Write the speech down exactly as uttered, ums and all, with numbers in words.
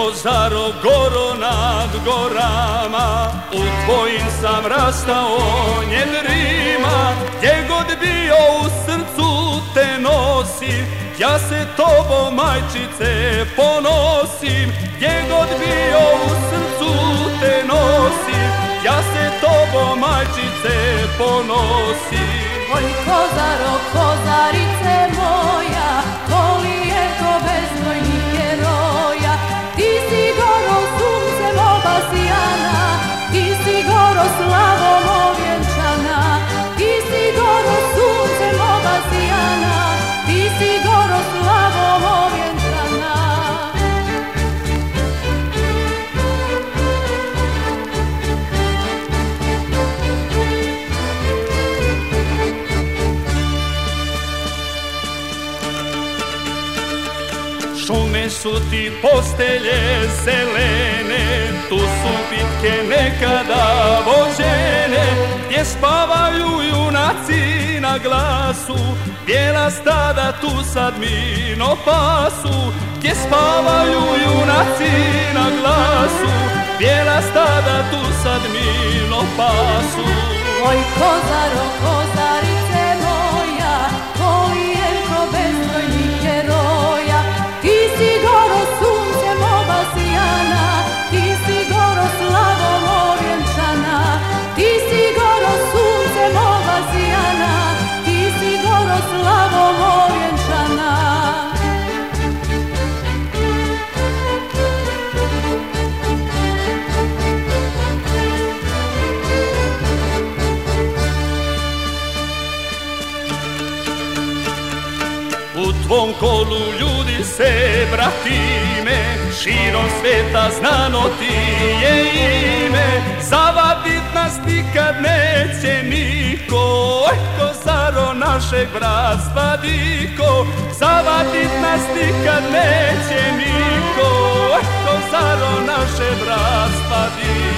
Kozaro, goro nad gorama, u tvojim sam rastao njedrima. Gdje god bio u srcu te nosim, ja se tobom, majčice, ponosim. Gdje god bio u srcu te nosim, ja se tobom, majčice, ponosim. Oj, Kozaro, kozarice moja, Kolijenko bezbrojnih heroja. Ti si goro suncem obasjana, ti si goro slavom ovjenčana. Ti si goro suncem obasjana, ti si goro slavom ovjenčana. Šume su ti postelje zelene, tu su bitke nekada vođene, gdje spavaju junaci na glasu, bijela stada tu sad mirno pasu. Gdje spavaju junaci na glasu, bijela stada tu sad mirno pasu. Oj, Kozaro, kozarice moja, Kolijenko bezbrojnih heroja. Ti si goro suncem obasjana, ti si goro slavom ovjenčana. Ti si goro suncem obasjana, ti si goro slavom ovjenčana. U tvom kolu ljudi se bratime, širom sveta znano ti je ime. Zavadit nas nikad neće niko, oj, Kozaro našeg bratstva diko. Zavadit nas nikad neće niko, oj, Kozaro naše bratstva diko.